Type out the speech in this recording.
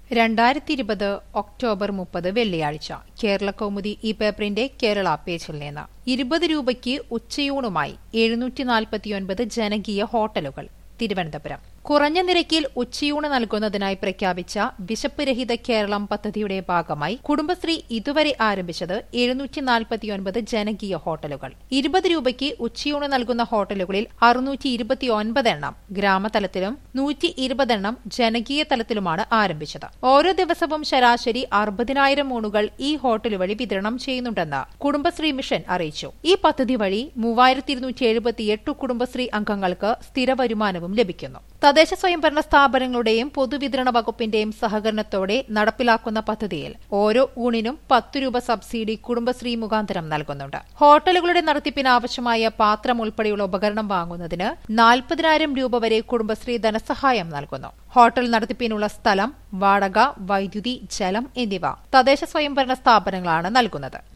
2020 October 30 വെള്ളിയാഴ്ച കേരളകൗമുദി ഈ പേപ്പറിന്റെ കേരള പേജിൽ നിന്ന് 20 രൂപയ്ക്ക് ഉച്ചയൂണുമായി 749 ജനകീയ ഹോട്ടലുകൾ. തിരുവനന്തപുരം കുറഞ്ഞ നിരക്കിൽ ഉച്ചയൂണ് നൽകുന്നതിനായി പ്രഖ്യാപിച്ച വിശപ്പ് രഹിത കേരളം പദ്ധതിയുടെ ഭാഗമായി കുടുംബശ്രീ ഇതുവരെ ആരംഭിച്ചത് 749 ജനകീയ ഹോട്ടലുകൾ. 20 രൂപയ്ക്ക് ഉച്ചയൂണ് നൽകുന്ന ഹോട്ടലുകളിൽ 629 എണ്ണം ഗ്രാമതലത്തിലും 120 എണ്ണം ജനകീയ തലത്തിലുമാണ് ആരംഭിച്ചത്. ഓരോ ദിവസവും ശരാശരി 60,000 ഊണുകൾ ഈ ഹോട്ടൽ വഴി വിതരണം ചെയ്യുന്നുണ്ടെന്ന് കുടുംബശ്രീ മിഷൻ അറിയിച്ചു. ഈ പദ്ധതി വഴി 3278 കുടുംബശ്രീ അംഗങ്ങൾക്ക് സ്ഥിര വരുമാനവും ലഭിക്കുന്നു. തദ്ദേശ സ്വയംഭരണ സ്ഥാപനങ്ങളുടെയും പൊതുവിതരണ വകുപ്പിന്റെയും സഹകരണത്തോടെ നടപ്പിലാക്കുന്ന പദ്ധതിയിൽ ഓരോ ഊണിനും 10 രൂപ സബ്സിഡി കുടുംബശ്രീ മുഖാന്തരം നൽകുന്നുണ്ട്. ഹോട്ടലുകളുടെ നടത്തിപ്പിന് ആവശ്യമായ പാത്രം ഉൾപ്പെടെയുള്ള ഉപകരണം വാങ്ങുന്നതിന് 40,000 രൂപ വരെ കുടുംബശ്രീ ധനസഹായം നൽകുന്നു. ഹോട്ടൽ നടത്തിപ്പിനുള്ള സ്ഥലം, വാടക, വൈദ്യുതി, ജലം എന്നിവ തദ്ദേശ സ്വയംഭരണ സ്ഥാപനങ്ങളാണ് നൽകുന്നത്.